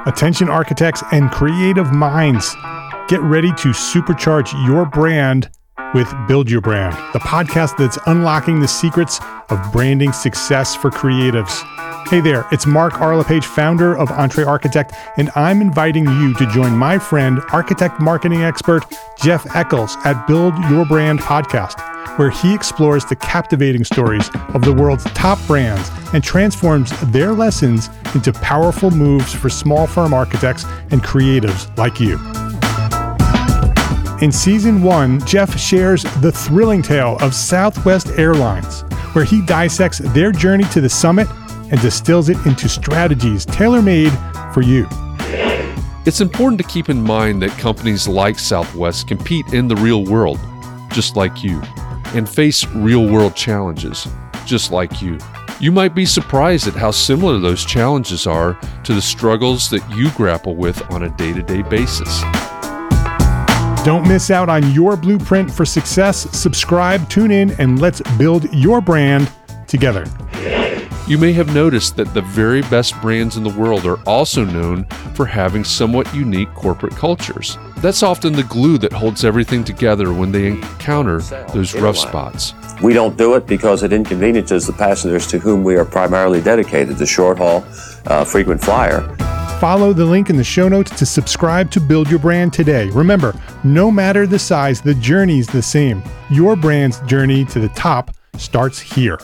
Attention architects and creative minds, get ready to supercharge your brand with Build Your Brand, the podcast that's unlocking the secrets of branding success for creatives. Hey there, it's Mark Arlepage, founder of Entre Architect, and I'm inviting you to join my friend, architect marketing expert Jeff Eccles at Build Your Brand podcast, where he explores the captivating stories of the world's top brands and transforms their lessons into powerful moves for small firm architects and creatives like you. In season 1, Jeff shares the thrilling tale of Southwest Airlines, where he dissects their journey to the summit and distills it into strategies tailor-made for you. It's important to keep in mind that companies like Southwest compete in the real world, just like you, and face real-world challenges, just like you. You might be surprised at how similar those challenges are to the struggles that you grapple with on a day-to-day basis. Don't miss out on your blueprint for success. Subscribe, tune in, and let's build your brand together. You may have noticed that the very best brands in the world are also known for having somewhat unique corporate cultures. That's often the glue that holds everything together when they encounter those rough spots. We don't do it because it inconveniences the passengers to whom we are primarily dedicated, the short haul, frequent flyer. Follow the link in the show notes to subscribe to Build Your Brand today. Remember, no matter the size, the journey's the same. Your brand's journey to the top starts here.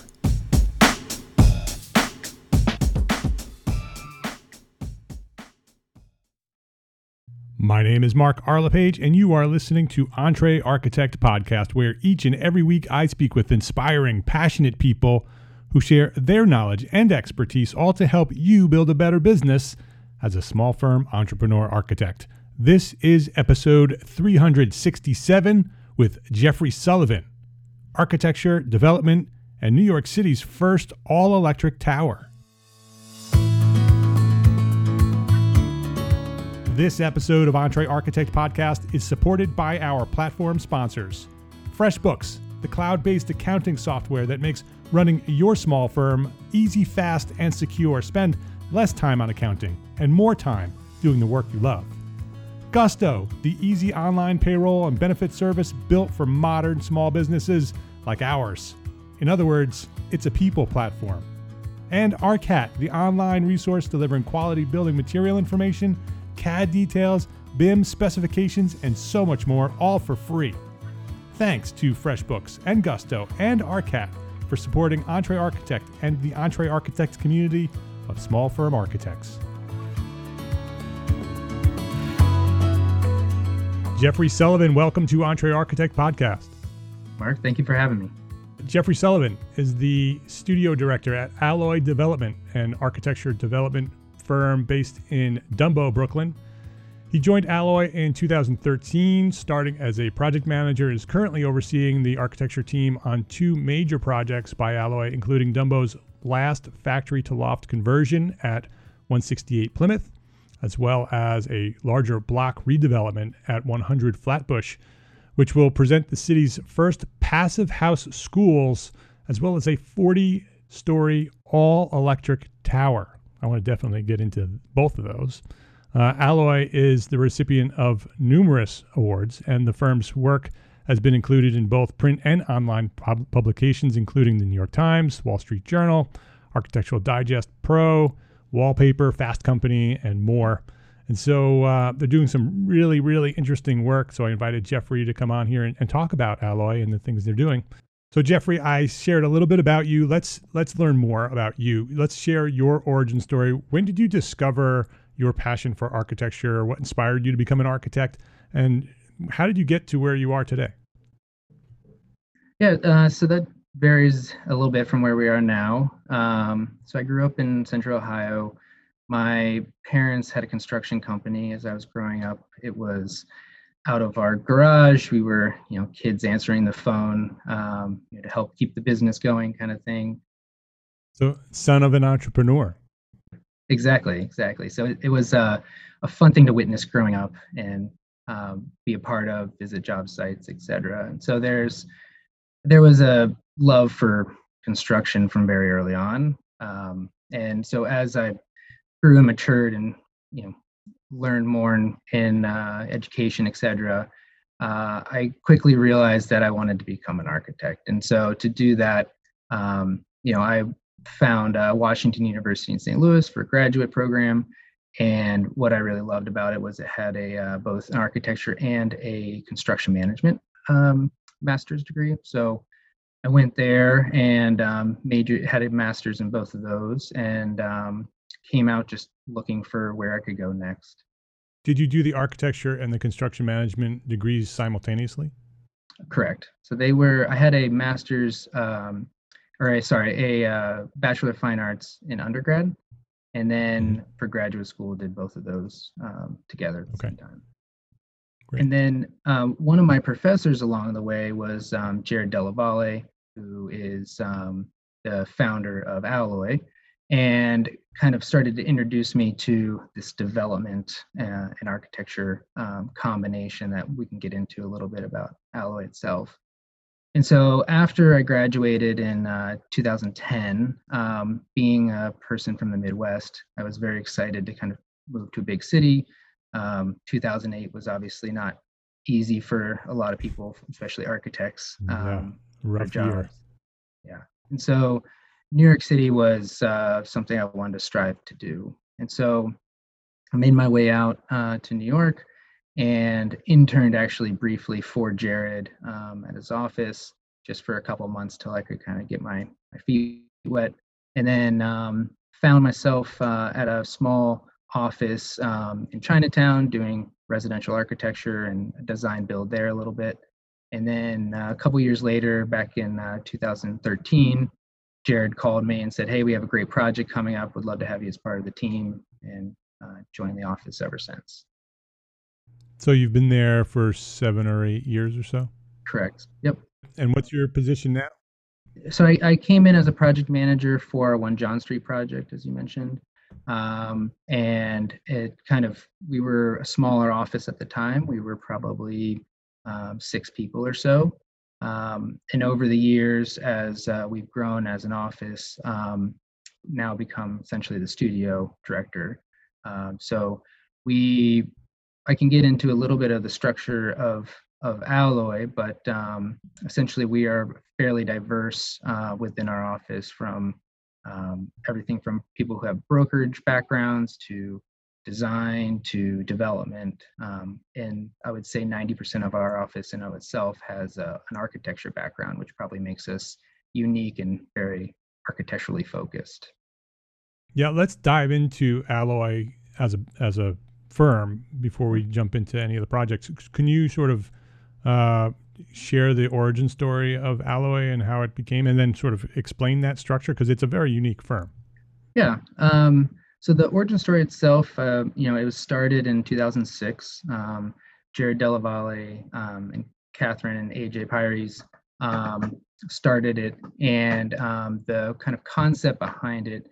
My name is Mark Arlepage, and you are listening to Entre Architect Podcast, where each and every week I speak with inspiring, passionate people who share their knowledge and expertise, all to help you build a better business as a small firm entrepreneur architect. This is episode 367 with Jeffrey Sullivan, architecture, development, and New York City's first all-electric tower. This episode of Entre Architect Podcast is supported by our platform sponsors. FreshBooks, the cloud-based accounting software that makes running your small firm easy, fast, and secure. Spend less time on accounting and more time doing the work you love. Gusto, the easy online payroll and benefit service built for modern small businesses like ours. In other words, it's a people platform. And ARCAT, the online resource delivering quality building material information, CAD details, BIM specifications, and so much more, all for free. Thanks to FreshBooks and Gusto and ARCAT for supporting Entre Architect and the Entre Architect community of small firm architects. Jeffrey Sullivan, welcome to Entre Architect Podcast. Mark, thank you for having me. Jeffrey Sullivan is the studio director at Alloy Development, an architecture development firm based in Dumbo, Brooklyn. He joined Alloy in 2013, starting as a project manager, and is currently overseeing the architecture team on two major projects by Alloy, including Dumbo's last factory to loft conversion at 168 Plymouth, as well as a larger block redevelopment at 100 Flatbush, which will present the city's first passive house schools, as well as a 40-story all-electric tower. I want to definitely get into both of those. Alloy is the recipient of numerous awards, and the firm's work has been included in both print and online publications, including the New York Times, Wall Street Journal, Architectural Digest Pro, Wallpaper, Fast Company, and more. And so they're doing some really, really interesting work. So I invited Jeffrey to come on here and talk about Alloy and the things they're doing. So Jeffrey, I shared a little bit about you. Let's learn more about you. Let's share your origin story. When did you discover your passion for architecture? What inspired you to become an architect? And how did you get to where you are today? Yeah, so that varies a little bit from where we are now. So I grew up in Central Ohio. My parents had a construction company as I was growing up. It was out of our garage. We were, kids answering the phone to help keep the business going, kind of thing. So, son of an entrepreneur. Exactly. So it was a fun thing to witness growing up and be a part of, visit job sites, etc. And so there was a love for construction from very early on. And so as I grew and matured and learned more in education, etc., I quickly realized that I wanted to become an architect. And so to do that, I found Washington University in St. Louis for a graduate program. And what I really loved about it was it had both an architecture and a construction management master's degree. So I went there and had a master's in both of those, and came out just looking for where I could go next. Did you do the architecture and the construction management degrees simultaneously? Correct. So I had a master's, a Bachelor of Fine Arts in undergrad, and then for graduate school did both of those together at the same time. Great. And then one of my professors along the way was Jared Della Valle, who is the founder of Alloy, and kind of started to introduce me to this development and architecture combination that we can get into a little bit about Alloy itself. And so after I graduated in 2010, being a person from the Midwest, I was very excited to kind of move to a big city. 2008 was obviously not easy for a lot of people, especially architects. Rough year. Yeah. And so New York City was something I wanted to strive to do. And so I made my way out to New York and interned actually briefly for Jared at his office just for a couple of months till I could kind of get my feet wet. And then found myself at a small office in Chinatown doing residential architecture and design build there a little bit. And then a couple years later, back in 2013, Jared called me and said, "Hey, we have a great project coming up. Would love to have you as part of the team," and joined the office ever since. So you've been there for 7 or 8 years or so? Correct. Yep. And what's your position now? So I came in as a project manager for our One John Street project, as you mentioned. And we were a smaller office at the time. We were probably 6 people or so. And over the years, as we've grown as an office, now become essentially the studio director. So I can get into a little bit of the structure of Alloy, but essentially we are fairly diverse within our office, from everything from people who have brokerage backgrounds to design to development. And I would say 90% of our office in of itself has an architecture background, which probably makes us unique and very architecturally focused. Yeah, let's dive into Alloy as a firm before we jump into any of the projects. Can you sort of share the origin story of Alloy and how it became, and then sort of explain that structure, because it's a very unique firm? Yeah. So the origin story itself, it was started in 2006. Jared Della Valle and Catherine and AJ Pyres started it, and the kind of concept behind it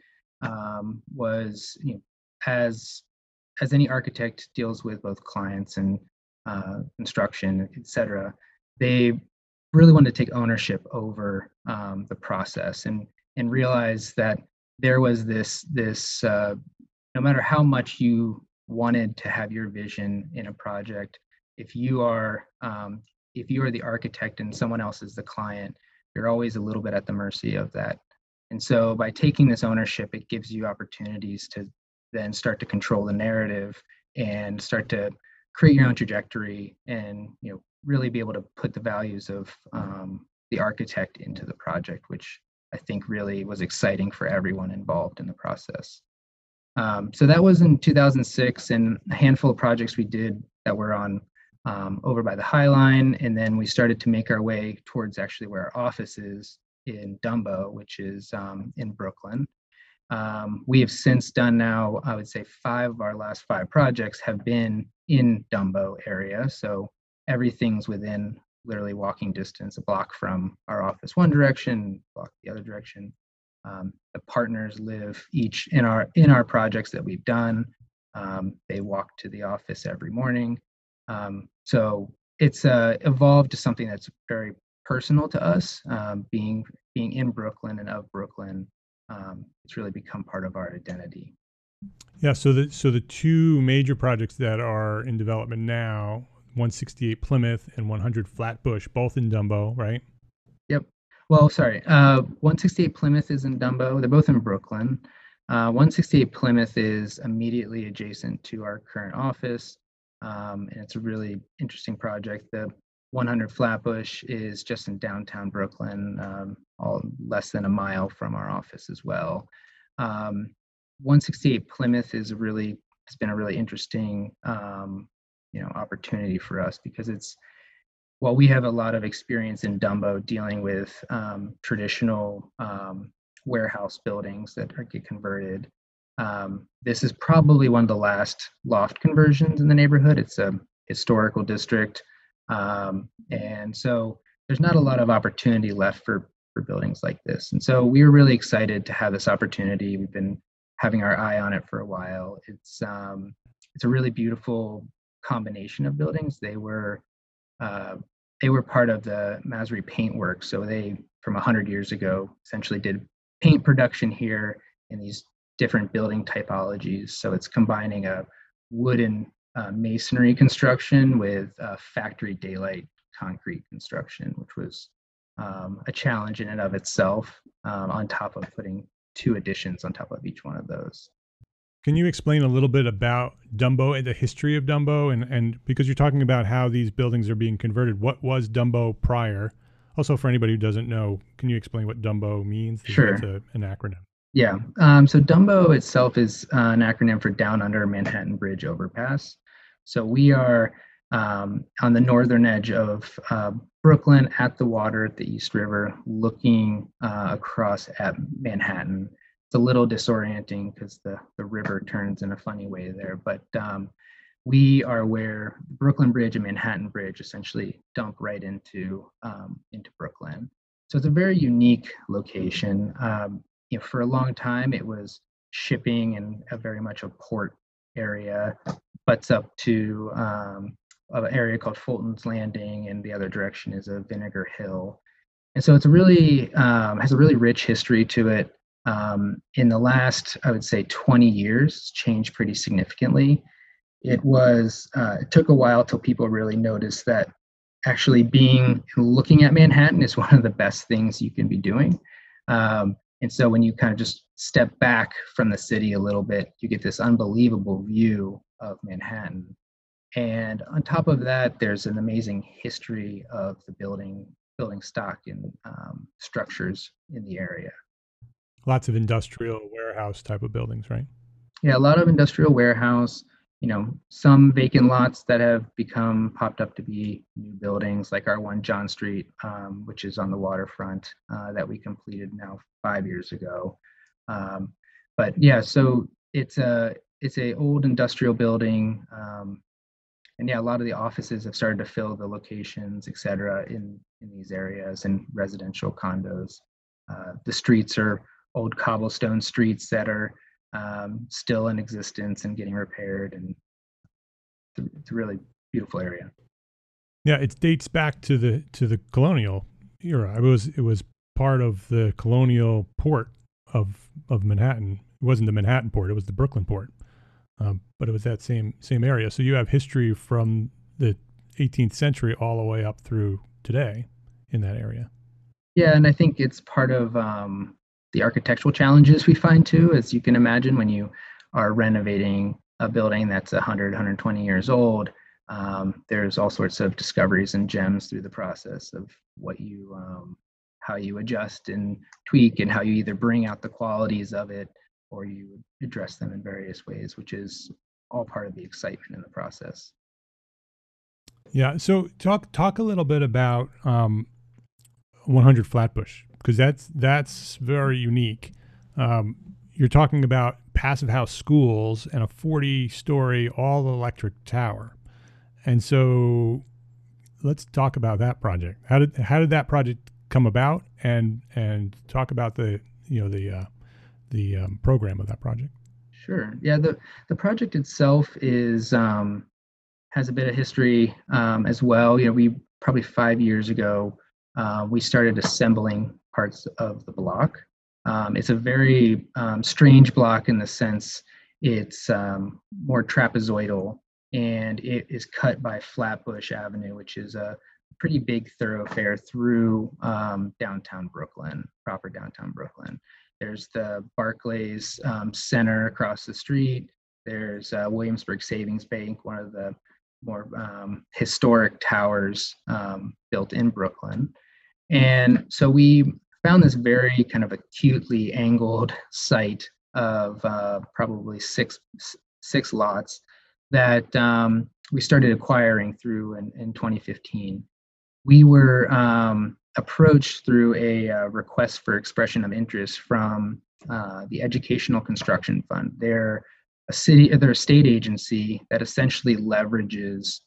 was, as any architect deals with both clients and construction, etc., they really wanted to take ownership over the process and realize that there was this no matter how much you wanted to have your vision in a project, if you are the architect and someone else is the client, you're always a little bit at the mercy of that. And so by taking this ownership, it gives you opportunities to then start to control the narrative and start to create your own trajectory, and really be able to put the values of the architect into the project, which I think really was exciting for everyone involved in the process. So that was in 2006, and a handful of projects we did that were on over by the High Line, and then we started to make our way towards actually where our office is in Dumbo, which is in Brooklyn. We have since done now, I would say 5 of our last 5 projects have been in Dumbo area. So everything's within literally walking distance, a block from our office one direction, block the other direction. The partners live each in our projects that we've done. They walk to the office every morning. So it's evolved to something that's very personal to us, being in Brooklyn and of Brooklyn. It's really become part of our identity. Yeah, so the two major projects that are in development now, 168 Plymouth and 100 Flatbush, both in Dumbo, right? Yep. Well, sorry. 168 Plymouth is in Dumbo. They're both in Brooklyn. 168 Plymouth is immediately adjacent to our current office, and it's a really interesting project. The 100 Flatbush is just in downtown Brooklyn, all less than a mile from our office as well. 168 Plymouth has been a really interesting opportunity for us because while we have a lot of experience in Dumbo dealing with traditional warehouse buildings that get converted. This is probably one of the last loft conversions in the neighborhood. It's a historical district. And so there's not a lot of opportunity left for buildings like this. And so we were really excited to have this opportunity. We've been having our eye on it for a while. It's a really beautiful combination of buildings. They were part of the Masry Paintworks. So they, from 100 years ago, essentially did paint production here in these different building typologies. So it's combining a wooden masonry construction with factory daylight concrete construction, which was a challenge in and of itself, on top of putting two additions on top of each one of those. Can you explain a little bit about Dumbo and the history of Dumbo? And because you're talking about how these buildings are being converted, what was Dumbo prior? Also, for anybody who doesn't know, can you explain what Dumbo means? Sure. It's an acronym. Yeah. So Dumbo itself is an acronym for Down Under Manhattan Bridge Overpass. So we are on the northern edge of Brooklyn at the water at the East River, looking across at Manhattan. It's a little disorienting because the river turns in a funny way there, but we are where Brooklyn Bridge and Manhattan Bridge essentially dump right into Brooklyn. So it's a very unique location. For a long time, it was shipping and very much a port area, butts up to an area called Fulton's Landing, and the other direction is a Vinegar Hill. And so it's a really has a really rich history to it. In the last, I would say, 20 years, it's changed pretty significantly. It took a while till people really noticed that actually looking at Manhattan is one of the best things you can be doing. And so when you kind of just step back from the city a little bit, you get this unbelievable view of Manhattan. And on top of that, there's an amazing history of the building stock and structures in the area. Lots of industrial warehouse type of buildings, right? Yeah, a lot of industrial warehouse, some vacant lots that have popped up to be new buildings, like our one John Street, which is on the waterfront, that we completed now 5 years ago. But yeah, so it's a old industrial building. And yeah, a lot of the offices have started to fill the locations, et cetera, in these areas, and residential condos. The streets are old cobblestone streets that are still in existence and getting repaired, and it's a really beautiful area. Yeah, it dates back to the colonial era. It was part of the colonial port of Manhattan. It wasn't the Manhattan port; it was the Brooklyn port. But it was that same area. So you have history from the 18th century all the way up through today in that area. Yeah, and I think it's part of the architectural challenges we find too, as you can imagine, when you are renovating a building that's 100, 120 years old. There's all sorts of discoveries and gems through the process of how you adjust and tweak, and how you either bring out the qualities of it or you address them in various ways, which is all part of the excitement in the process. Yeah. So talk a little bit about 100 Flatbush, because that's very unique. You're talking about passive house schools and a 40-story all-electric tower, and so let's talk about that project. How did that project come about, and talk about the program of that project. Sure. Yeah. The project itself has a bit of history as well. We probably 5 years ago, we started assembling parts of the block. It's a very strange block in the sense It's more trapezoidal, and it is cut by Flatbush Avenue, which is a pretty big thoroughfare through downtown Brooklyn, proper downtown Brooklyn. There's the Barclays Center across the street. There's Williamsburg Savings Bank, one of the more historic towers built in Brooklyn. And so we found this very kind of acutely angled site of probably six lots that we started acquiring through in 2015. We were approached through a request for expression of interest from the Educational Construction Fund. They're a state agency that essentially leverages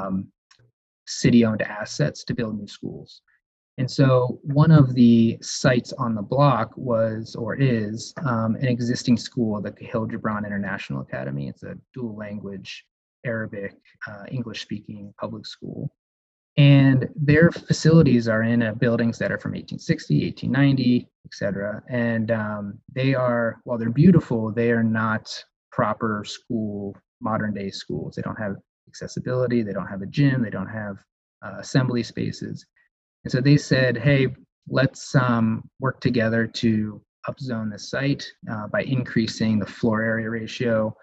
city-owned assets to build new schools. And so one of the sites on the block was, or is, an existing school, the Kahil Gibran International Academy. It's a dual language, Arabic, English-speaking public school. And their facilities are in buildings that are from 1860, 1890, et cetera. And they are, while they're beautiful, they are not proper school, modern day schools. They don't have accessibility, they don't have a gym, they don't have assembly spaces. And so they said, hey, let's work together to upzone the site by increasing the floor area ratio.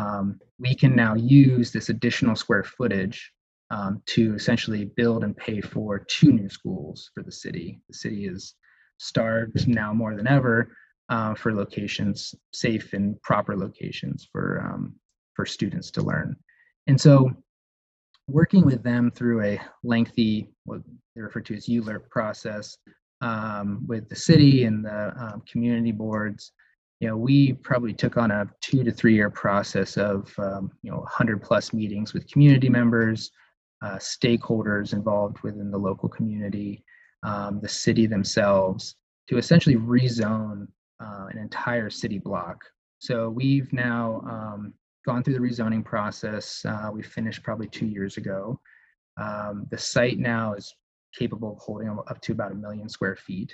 We can now use this additional square footage to essentially build and pay for 2 new schools for the city. The city is starved now more than ever for locations, safe and proper locations for students to learn. And so working with them through a lengthy, what they refer to as ULERP process, with the city and the community boards, we probably took on a 2 to 3 year process of 100 plus meetings with community members, stakeholders involved within the local community, the city themselves, to essentially rezone an entire city block. So we've now gone through the rezoning process. We finished probably 2 years ago. The site now is capable of holding up to about 1 million square feet.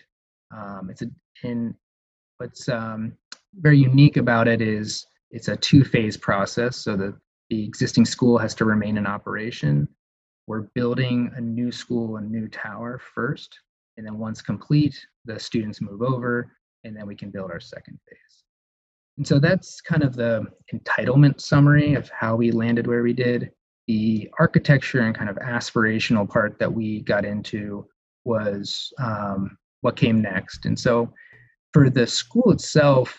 What's very unique about it is it's a 2-phase process. So the existing school has to remain in operation. We're building a new school, a new tower first, and then once complete, the students move over, and then we can build our second phase. And so that's kind of the entitlement summary of how we landed where we did. The architecture and kind of aspirational part that we got into was what came next. And so for the school itself,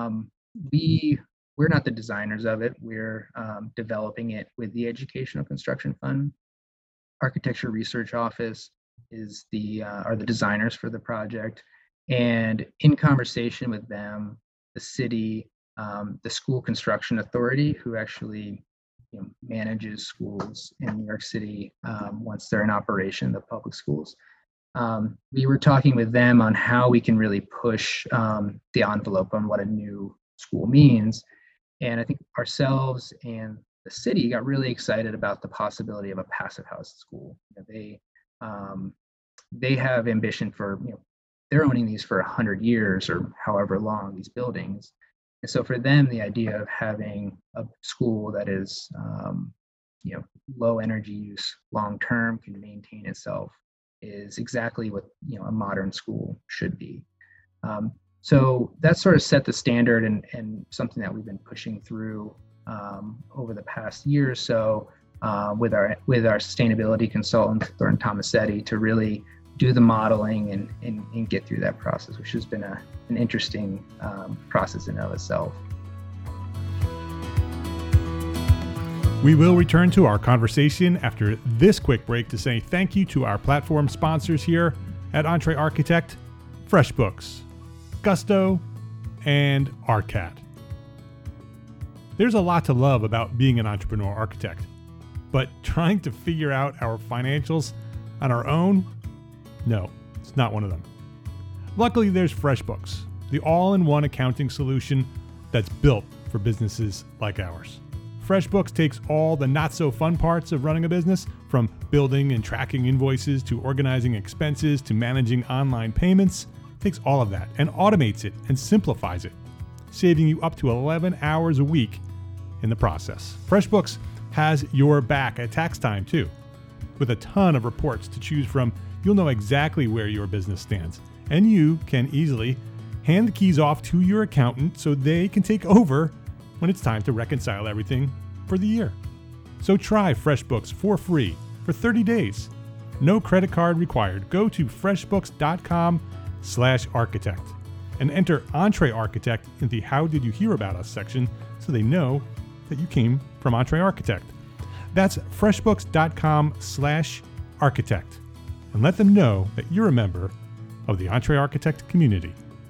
we're not the designers of it. We're developing it with the Educational Construction Fund. Architecture Research Office are the designers for the project. And in conversation with them, the city, the School Construction Authority, who actually manages schools in New York City once they're in operation, the public schools. We were talking with them on how we can really push the envelope on what a new school means. And I think ourselves and the city got really excited about the possibility of a passive house school. They have ambition for, they're owning these for 100 years or however long, these buildings. And so for them, the idea of having a school that is, low energy use, long-term, can maintain itself, is exactly what, a modern school should be. So that sort of set the standard and something that we've been pushing through over the past year or so with our sustainability consultant, Thornton Tomasetti, to really do the modeling and get through that process, which has been an interesting process in and of itself. We will return to our conversation after this quick break to say thank you to our platform sponsors here at Entre Architect, FreshBooks, Gusto, and ARCAT. There's a lot to love about being an entrepreneur architect, but trying to figure out our financials on our own, no, it's not one of them. Luckily, there's FreshBooks, the all-in-one accounting solution that's built for businesses like ours. FreshBooks takes all the not-so-fun parts of running a business, from building and tracking invoices to organizing expenses to managing online payments, takes all of that and automates it and simplifies it, saving you up to 11 hours a week in the process. FreshBooks has your back at tax time too. With a ton of reports to choose from, you'll know exactly where your business stands, and you can easily hand the keys off to your accountant so they can take over when it's time to reconcile everything for the year. So try FreshBooks for free for 30 days. No credit card required. Go to freshbooks.com/architect and enter EntreArchitect in the How Did You Hear About Us section so they know that you came from EntreArchitect. That's freshbooks.com/architect, and let them know that you're a member of the EntreArchitect community.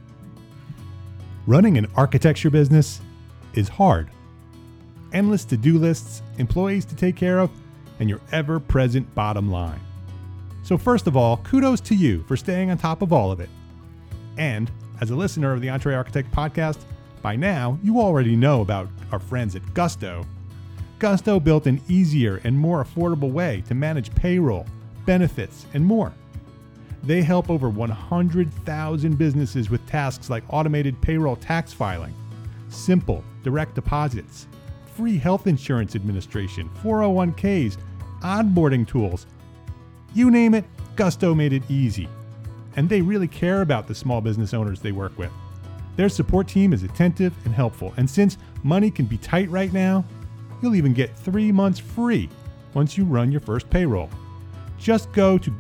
Running an architecture business is hard. Endless to-do lists, employees to take care of, and your ever-present bottom line. So first of all, kudos to you for staying on top of all of it. And as a listener of the EntreArchitect podcast, by now you already know about our friends at Gusto. Gusto built an easier and more affordable way to manage payroll, benefits, and more. They help over 100,000 businesses with tasks like automated payroll tax filing, simple direct deposits, free health insurance administration, 401ks, onboarding tools. You name it, Gusto made it easy. And they really care about the small business owners they work with. Their support team is attentive and helpful, and since money can be tight right now, you'll even get 3 months free once you run your first payroll. Just go to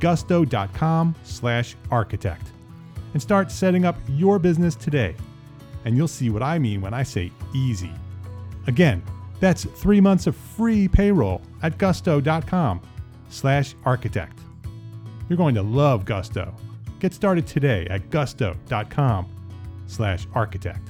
gusto.com/architect and start setting up your business today. And you'll see what I mean when I say easy. Again, that's 3 months of free payroll at gusto.com/architect. You're going to love Gusto. Get started today at gusto.com/architect.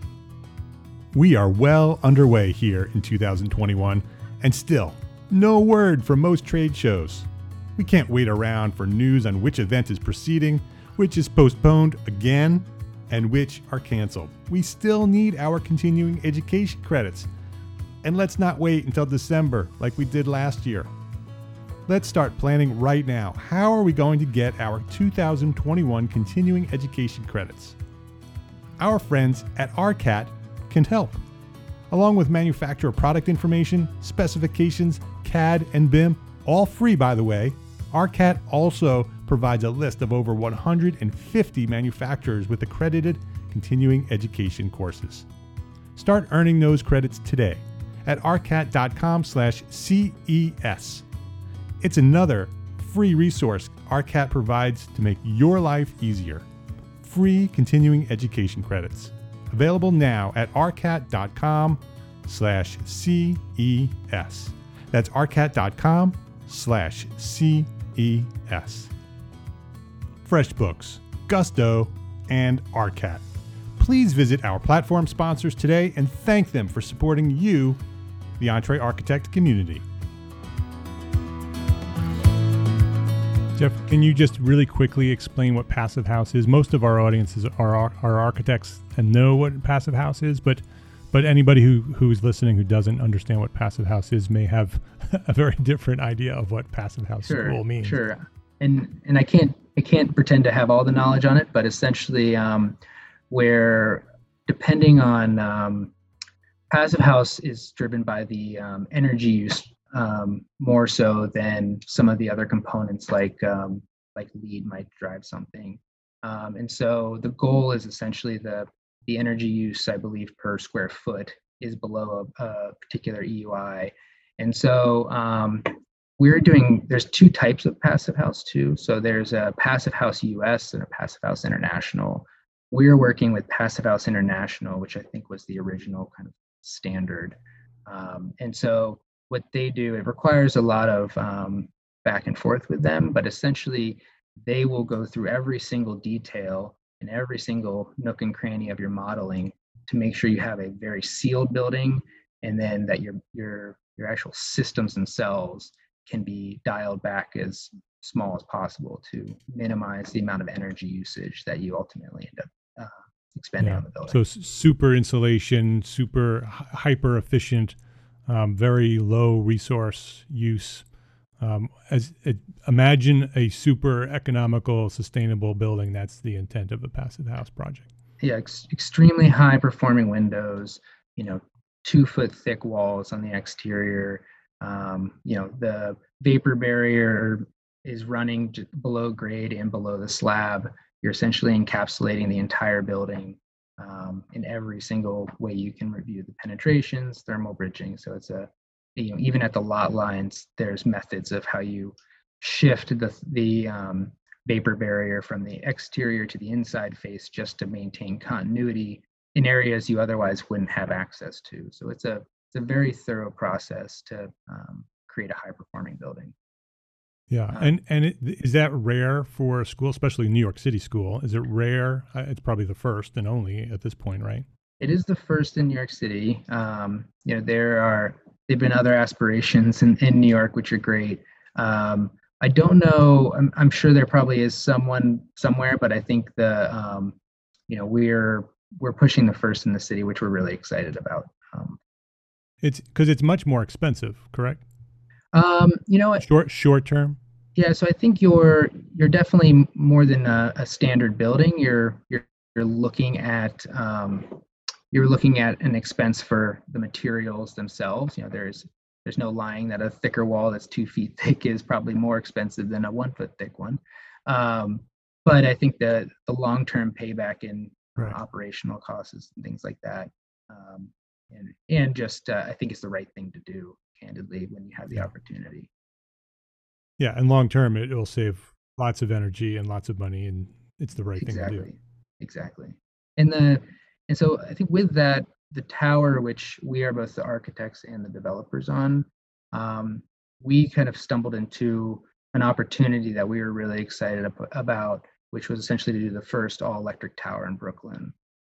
We are well underway here in 2021, and still, no word from most trade shows. We can't wait around for news on which event is proceeding, which is postponed again, and which are canceled. We still need our continuing education credits. And let's not wait until December like we did last year. Let's start planning right now. How are we going to get our 2021 continuing education credits? Our friends at ARCAT can help. Along with manufacturer product information, specifications, CAD, and BIM, all free by the way, ARCAT also provides a list of over 150 manufacturers with accredited continuing education courses. Start earning those credits today at arcat.com/CES. It's another free resource ARCAT provides to make your life easier. Free continuing education credits. Available now at arcat.com/CES. That's arcat.com/CES. FreshBooks, Gusto, and ARCAT. Please visit our platform sponsors today and thank them for supporting you, the EntreArchitect community. Jeff, can you just really quickly explain what Passive House is? Most of our audiences are architects and know what Passive House is, but anybody who's listening who doesn't understand what Passive House is may have a very different idea of what Passive House School means. Sure. And I can't pretend to have all the knowledge on it, but essentially where depending on Passive House is driven by the energy use more so than some of the other components like LEED might drive something. And so the goal is essentially the energy use, I believe, per square foot is below a particular EUI. And so there's two types of Passive House too. So there's a Passive House US and a Passive House International. We're working with Passive House International, which I think was the original kind of standard. And so what they do, it requires a lot of back and forth with them, but essentially they will go through every single detail and every single nook and cranny of your modeling to make sure you have a very sealed building, and then that your actual systems themselves can be dialed back as small as possible to minimize the amount of energy usage that you ultimately end up expending on the building. So super insulation, super hyper efficient, very low resource use. Imagine a super economical, sustainable building. That's the intent of a Passive House project. Yeah, extremely high performing windows, 2-foot thick walls on the exterior. The vapor barrier is running below grade and below the slab. You're essentially encapsulating the entire building in every single way you can review the penetrations, thermal bridging. So it's even at the lot lines, there's methods of how you shift the vapor barrier from the exterior to the inside face just to maintain continuity in areas you otherwise wouldn't have access to. So it's a very thorough process to create a high performing building. Yeah, is that rare for a school, especially New York City school? Is it rare? It's probably the first and only at this point, right? It is the first in New York City. There've been other aspirations in New York, which are great. I don't know. I'm sure there probably is someone somewhere, but I think we're pushing the first in the city, which we're really excited about. It's because it's much more expensive, correct? Short term. Yeah, so I think you're definitely more than a standard building. You're looking at an expense for the materials themselves. There's no lying that a thicker wall that's 2 feet thick is probably more expensive than a 1 foot thick one. But I think the long-term payback in operational costs and things like that, I think it's the right thing to do, candidly, when you have the opportunity. Yeah, and long term, it will save lots of energy and lots of money, and it's the right thing to do. Exactly. And so I think with that, the tower, which we are both the architects and the developers on, we kind of stumbled into an opportunity that we were really excited about, which was essentially to do the first all-electric tower in Brooklyn.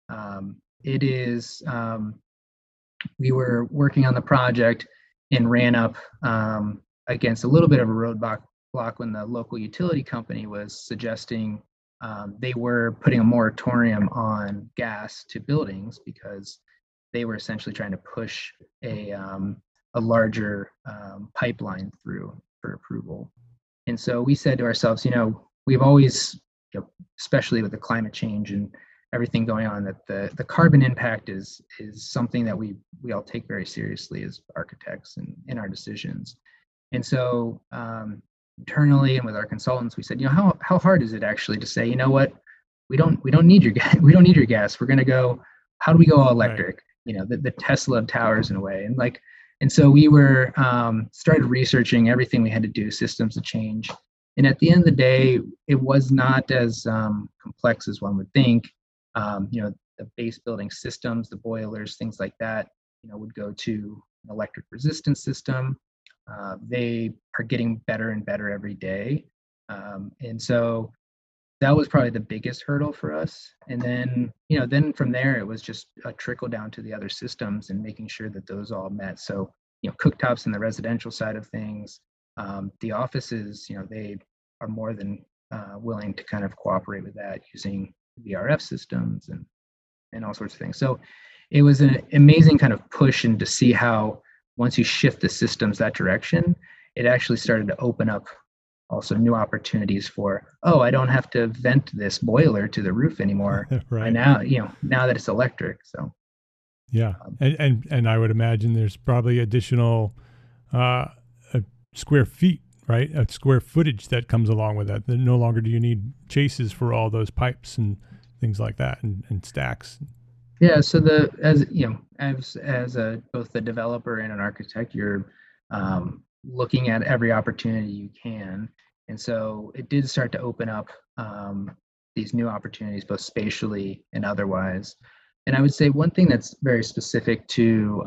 We were working on the project and ran up against a little bit of a roadblock when the local utility company was suggesting they were putting a moratorium on gas to buildings because they were essentially trying to push a larger pipeline through for approval. And so we said to ourselves, we've always, especially with the climate change and everything going on, that the carbon impact is something that we all take very seriously as architects and in our decisions. And so internally and with our consultants, we said, how hard is it actually to say, we don't need your gas. We don't need your gas. We're going to go. How do we go all electric? Right. The Tesla of towers in a way. And so we were started researching everything we had to do, systems to change. And at the end of the day, it was not as complex as one would think. The base building systems, the boilers, things like that, would go to an electric resistance system. They are getting better and better every day. And so that was probably the biggest hurdle for us. And then from there, it was just a trickle down to the other systems and making sure that those all met. So, cooktops in the residential side of things, the offices, they are more than willing to kind of cooperate with that using VRF systems and all sorts of things. So it was an amazing kind of push and to see how once you shift the systems that direction, it actually started to open up also new opportunities for, I don't have to vent this boiler to the roof anymore. Right. And now that it's electric. So yeah. And I would imagine there's probably additional square feet, right? Square footage that comes along with that. No longer do you need chases for all those pipes and things like that and stacks. Yeah. So as both the developer and an architect, you're looking at every opportunity you can. And so it did start to open up these new opportunities, both spatially and otherwise. And I would say one thing that's very specific to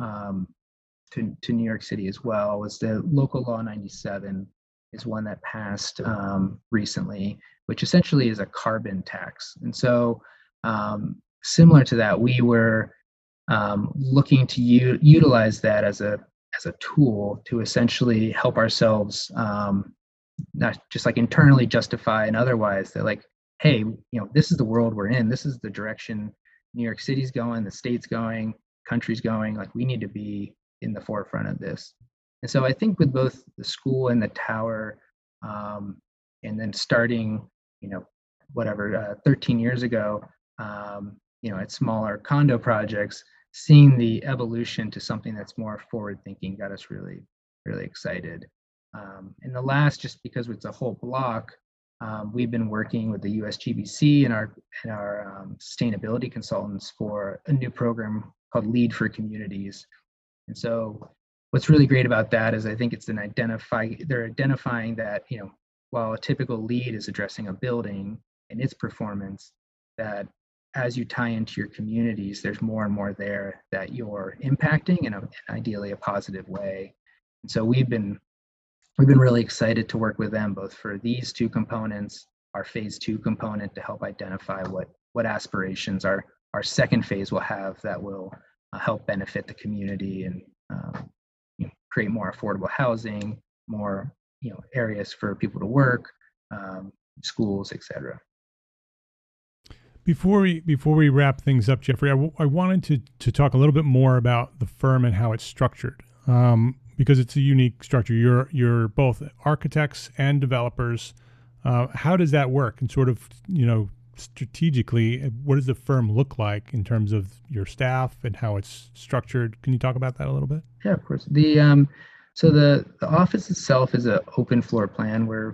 New York City as well was the local law 97 is one that passed recently, which essentially is a carbon tax. And so similar to that, we were looking to utilize that as a tool to essentially help ourselves, not just like internally justify and otherwise that like, hey, this is the world we're in. This is the direction New York City's going, the state's going, country's going. Like we need to be in the forefront of this. And so I think with both the school and the tower, and then starting, 13 years ago, at smaller condo projects, seeing the evolution to something that's more forward thinking got us really, really excited. And the last, just because it's a whole block, we've been working with the USGBC and our sustainability consultants for a new program called Lead for Communities. And so what's really great about that is I think it's they're identifying that, while a typical lead is addressing a building and its performance, that as you tie into your communities, there's more and more there that you're impacting in ideally a positive way. And so we've been really excited to work with them both for these two components, our phase 2 component to help identify what aspirations our second phase will have that will help benefit the community and create more affordable housing, more areas for people to work, schools, etc. Before we wrap things up, Jeffrey, I wanted to talk a little bit more about the firm and how it's structured, because it's a unique structure. You're both architects and developers. How does that work? And sort of, strategically, what does the firm look like in terms of your staff and how it's structured? Can you talk about that a little bit? Yeah, of course. So the office itself is an open floor plan. We're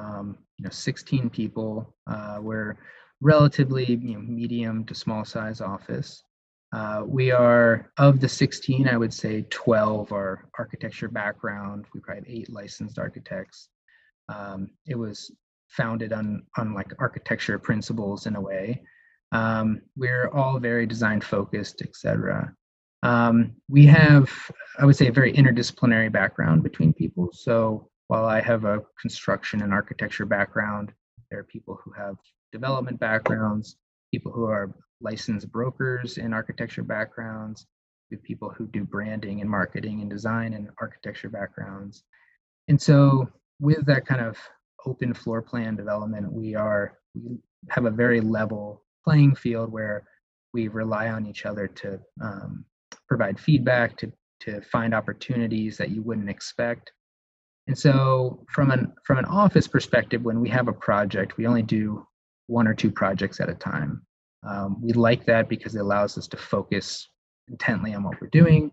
16 people. We're relatively medium to small size office. We are, of the 16, I would say 12 are architecture background. We probably have 8 licensed architects. It was founded on like architecture principles in a way. We're all very design focused, etc. We have, I would say, a very interdisciplinary background between people. So while I have a construction and architecture background, there are people who have development backgrounds, people who are licensed brokers in architecture backgrounds, we have people who do branding and marketing and design and architecture backgrounds. And so with that kind of open floor plan development, we have a very level playing field where we rely on each other to provide feedback, to find opportunities that you wouldn't expect. And so from an office perspective, when we have a project, we only do 1 or 2 projects at a time. We like that because it allows us to focus intently on what we're doing.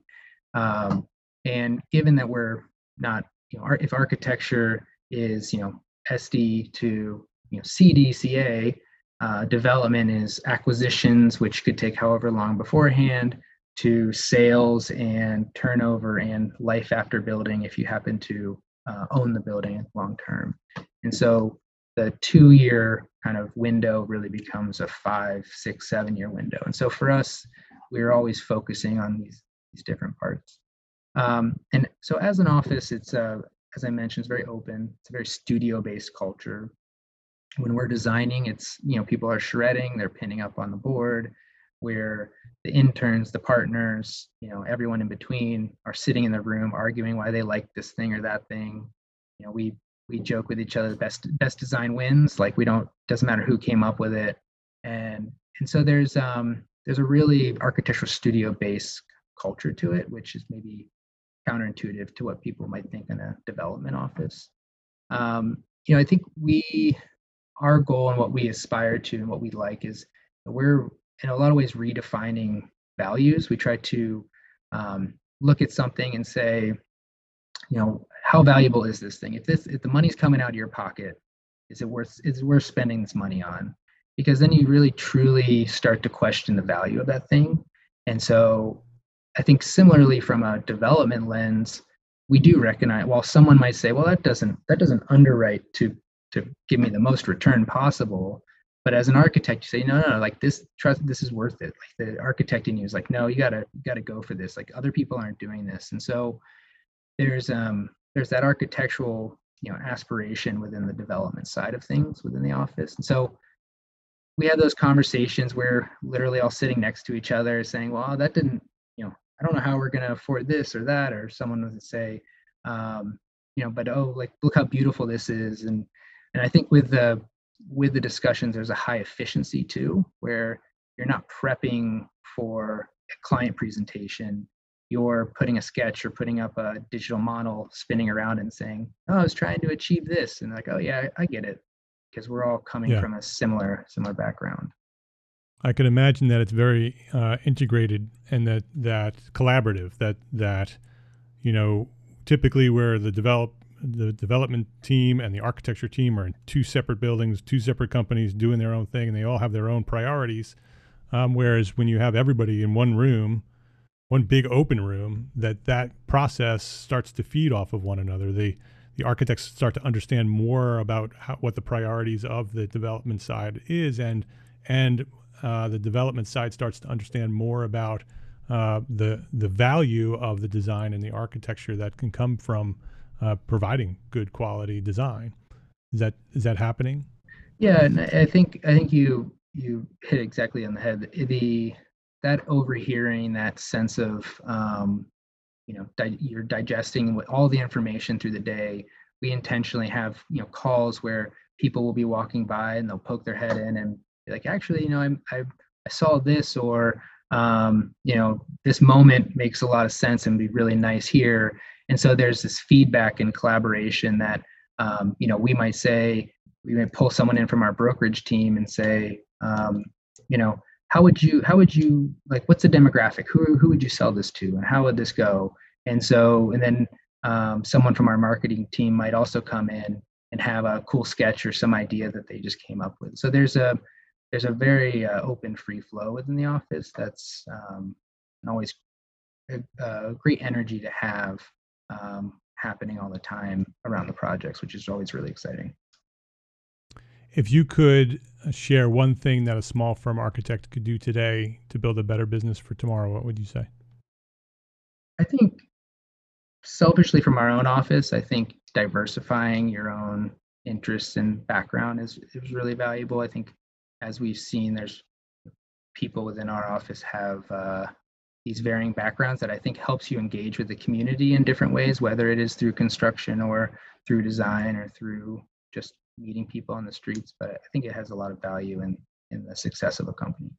And given that we're not, if architecture is, SD to, CD, CA, development is acquisitions, which could take however long beforehand, to sales and turnover and life after building if you happen to own the building long term. And so the 2-year kind of window really becomes a 5, 6, 7-year window. And so for us, we're always focusing on these different parts. And so as an office, it's, as I mentioned, it's very open. It's a very studio-based culture. When we're designing, it's, people are shredding, they're pinning up on the board, where the interns, the partners, everyone in between are sitting in the room arguing why they like this thing or that thing. We joke with each other, best design wins. Like doesn't matter who came up with it. And so there's a really architectural studio based culture to it, which is maybe counterintuitive to what people might think in a development office. I think our goal and what we aspire to and what we like is we're in a lot of ways redefining values. We try to look at something and say, how valuable is this thing? If the money's coming out of your pocket, is it worth spending this money on? Because then you really truly start to question the value of that thing. And so I think similarly from a development lens, we do recognize, while someone might say, well, that doesn't underwrite to give me the most return possible. But as an architect, you say, no, like this is worth it. Like the architect in you is like, no, you gotta go for this. Like other people aren't doing this. And so there's that architectural, aspiration within the development side of things within the office. And so we have those conversations where literally all sitting next to each other saying, well, that didn't, I don't know how we're going to afford this or that, or someone would say, but like, look how beautiful this is. And I think with the discussions, there's a high efficiency too, where you're not prepping for a client presentation. You're putting a sketch or putting up a digital model, spinning around and saying, oh, I was trying to achieve this. And like, oh yeah, I get it. Because we're all coming from a similar background. I can imagine that it's very integrated and that collaborative. That typically where the development team and the architecture team are in two separate buildings, two separate companies doing their own thing, and they all have their own priorities. Whereas when you have everybody in one room, one big open room, that process starts to feed off of one another. The architects start to understand more about what the priorities of the development side is, and the development side starts to understand more about the value of the design and the architecture that can come from providing good quality design. Is that happening? Yeah, and I think you hit exactly on the head. That overhearing, that sense of you're digesting all the information through the day. We intentionally have calls where people will be walking by and they'll poke their head in and be like, actually, I saw this, or this moment makes a lot of sense and be really nice here. And so there's this feedback and collaboration that we might pull someone in from our brokerage team and say, how would you like, what's the demographic? Who would you sell this to, and how would this go? And then someone from our marketing team might also come in and have a cool sketch or some idea that they just came up with. So there's a very open, free flow within the office. That's always a great energy to have happening all the time around the projects, which is always really exciting. If you could share one thing that a small firm architect could do today to build a better business for tomorrow, what would you say? I think selfishly from our own office, I think diversifying your own interests and background is really valuable. I think as we've seen, there's people within our office have these varying backgrounds that I think helps you engage with the community in different ways, whether it is through construction or through design or through just meeting people on the streets. But I think it has a lot of value in the success of a company.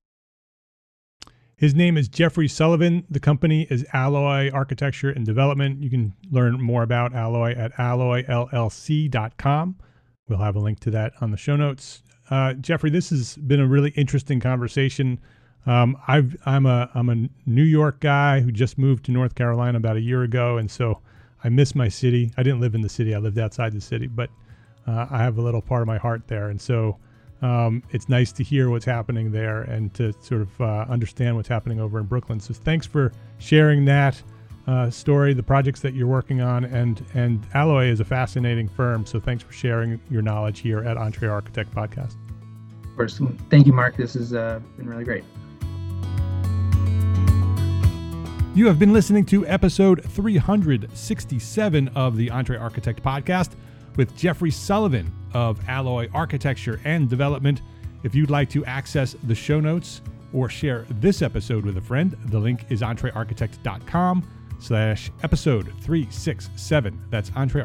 His name is Jeffrey Sullivan. The company is Alloy Architecture and Development. You can learn more about Alloy at alloyllc.com. We'll have a link to that on the show notes. Jeffrey, this has been a really interesting conversation. I'm a New York guy who just moved to North Carolina about a year ago, and so I miss my city. I didn't live in the city; I lived outside the city, but I have a little part of my heart there, and so it's nice to hear what's happening there and to sort of understand what's happening over in Brooklyn. So thanks for sharing that story, the projects that you're working on, and Alloy is a fascinating firm. So thanks for sharing your knowledge here at Entre Architect Podcast. Of course. Thank you, Mark. This has been really great. You have been listening to episode 367 of the Entre Architect Podcast with Jeffrey Sullivan of Alloy Architecture and Development. If you'd like to access the show notes or share this episode with a friend, the link is entrearchitect.com/episode 367. That's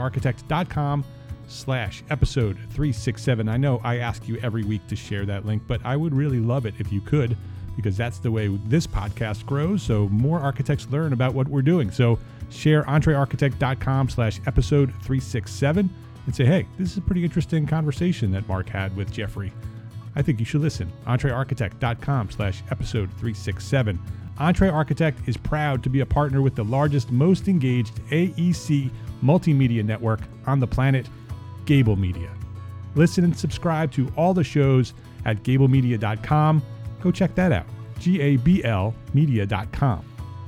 entrearchitect.com/episode 367. I know I ask you every week to share that link, but I would really love it if you could, because that's the way this podcast grows, so more architects learn about what we're doing. So share entrearchitect.com/episode 367 and say, hey, this is a pretty interesting conversation that Mark had with Jeffrey. I think you should listen. entrearchitect.com/episode 367. Entre Architect is proud to be a partner with the largest, most engaged AEC multimedia network on the planet, Gable Media. Listen and subscribe to all the shows at gablemedia.com. Go check that out. GABLmedia.com.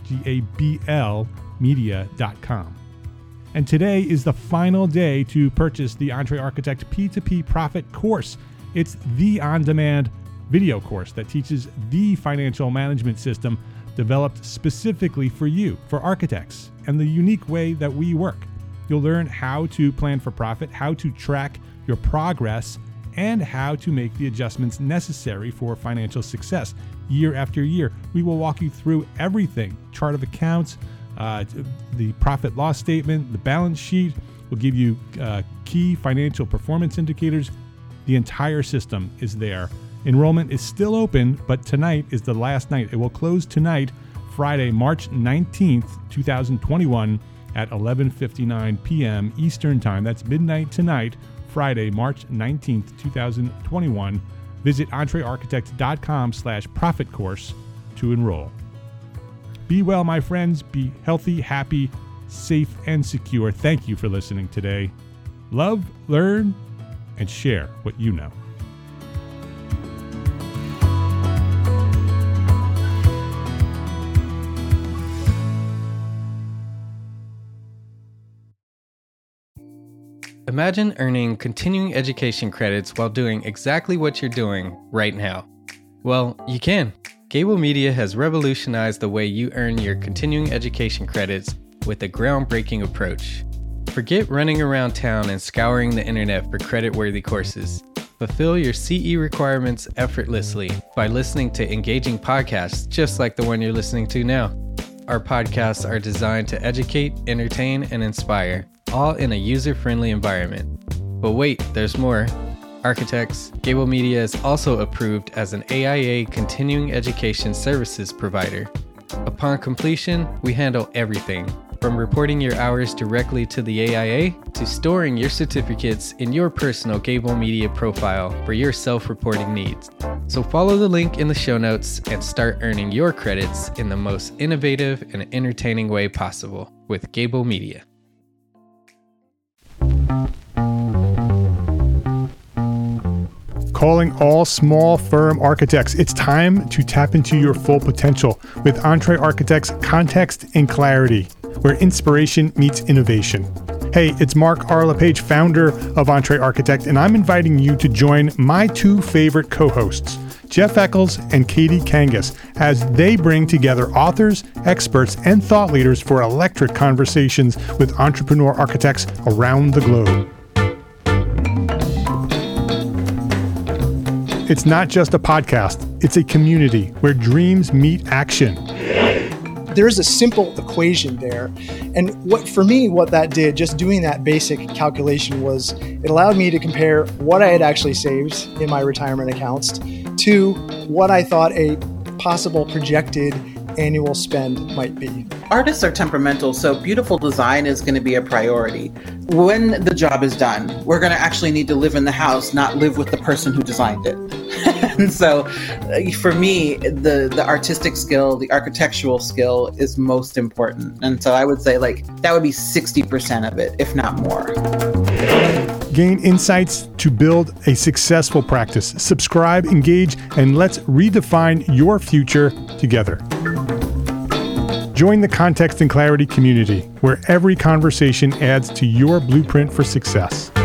GABLmedia.com. And today is the final day to purchase the Entre Architect P2P Profit course. It's the on-demand video course that teaches the financial management system developed specifically for you, for architects, and the unique way that we work. You'll learn how to plan for profit, how to track your progress, and how to make the adjustments necessary for financial success year after year. We will walk you through everything: chart of accounts, the profit loss statement, the balance sheet. We'll give you key financial performance indicators. The entire system is there. Enrollment is still open, but tonight is the last night. It will close tonight, Friday, March 19th, 2021 at 11:59 p.m. Eastern Time. That's midnight tonight, Friday, March 19th, 2021. Visit entrearchitect.com/profit course to enroll. Be well, my friends. Be healthy, happy, safe, and secure. Thank you for listening today. Love, learn, and share what you know. Imagine earning continuing education credits while doing exactly what you're doing right now. Well, you can. Gable Media has revolutionized the way you earn your continuing education credits with a groundbreaking approach. Forget running around town and scouring the internet for credit-worthy courses. Fulfill your CE requirements effortlessly by listening to engaging podcasts just like the one you're listening to now. Our podcasts are designed to educate, entertain, and inspire, all in a user-friendly environment. But wait, there's more. Architects, Gable Media is also approved as an AIA continuing education services provider. Upon completion, we handle everything, from reporting your hours directly to the AIA to storing your certificates in your personal Gable Media profile for your self-reporting needs. So follow the link in the show notes and start earning your credits in the most innovative and entertaining way possible with Gable Media. Calling all small firm architects. It's time to tap into your full potential with EntreArchitect's Context and Clarity, where inspiration meets innovation. Hey, it's Mark R. LePage, founder of EntreArchitect, and I'm inviting you to join my two favorite co-hosts, Jeff Eccles and Katie Kangas, as they bring together authors, experts, and thought leaders for electric conversations with entrepreneur architects around the globe. It's not just a podcast, it's a community where dreams meet action. There's a simple equation there. And for me, what that did, just doing that basic calculation, was it allowed me to compare what I had actually saved in my retirement accounts to what I thought a possible projected annual spend might be. Artists are temperamental, so beautiful design is going to be a priority. When the job is done, we're going to actually need to live in the house, not live with the person who designed it. And so for me, the artistic skill, the architectural skill is most important. And so I would say that would be 60% of it, if not more. Gain insights to build a successful practice. Subscribe, engage, and let's redefine your future together. Join the Context and Clarity community, where every conversation adds to your blueprint for success.